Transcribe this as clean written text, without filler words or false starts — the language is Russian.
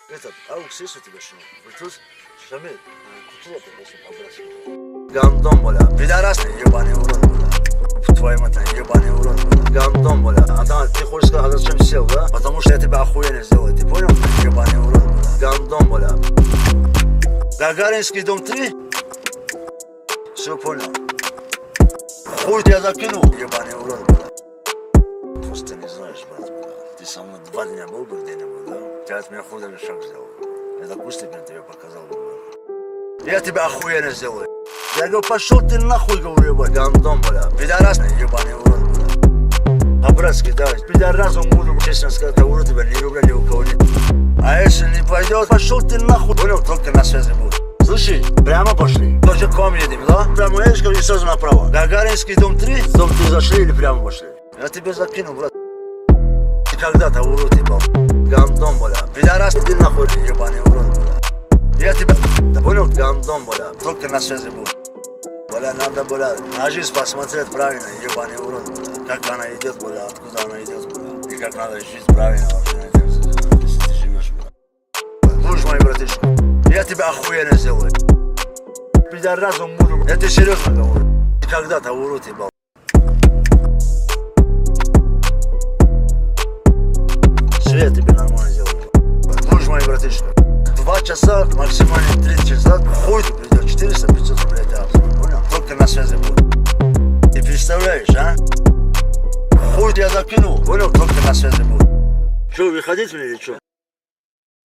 Этот, Аукс, есть у тебя что? Bluetooth? Шамиль, купи это, если побросил. Гандон, бля, пидорасный ебаный урод, бля. В твоем это ебаный урод, бля. Гандон, бля. А там ты хочешь сказать, зачем сел, да? Потому что я тебя охуенно сделаю, ты понял? Ебаный урод, бля. Гандон, бля. Гагаринский дом 3? Все понял. Хуй тебя закинул, ебаный урод, бля. Просто не знаешь, брат, бля. Ты со мной 2 дня был бы где-нибудь, да? Ты от меня хуй шаг сделал. Это акустик я тебе показал, бля. Я тебя охуенно сделаю. Я говорю, пошел ты нахуй, говорю, ебать. Гандон, бля. Пидорасный ебаный урод, бля. По-братски, давай. Пидорасом буду, честно сказать, я урод тебя не люблю ни у кого нет. А если не пойдет, пошел ты нахуй. Понял, только на связи будет. Слушай, прямо пошли. Тоже к вам едем, да? Прямо едешь, и сразу направо. Гагаринский дом 3, дом 3 зашли или прямо пошли? Я тебе закинул, брат. Ты когда-то урод ебал. Гандон, бля. Пидорас, иди нахуй, ебаный урод, бля. Я тебя... Ты понял? Гандон, бля. Только на связи будет. Бля, надо, бля, на жизнь посмотреть правильно, ебаный урод, бля. Как она идет, бля, откуда она идет, бля. И как надо жить правильно вообще, если ты живешь, бля. Будешь мой братишка. Я тебя охуенно сделаю. Пидорасом буду. Я тебе серьезно говорю. Ты когда-то урод ебал. Все я тебе нормально сделаю. Будешь мой братишка. 2 часа, максимально 3 часа. Хуй ты придет, 400-500 рублей тебя обслуживаю, понял? Только на связи будет. Ты представляешь, а? Хуй я закинул, понял? Только на связи будет. Че, выходить мне или что?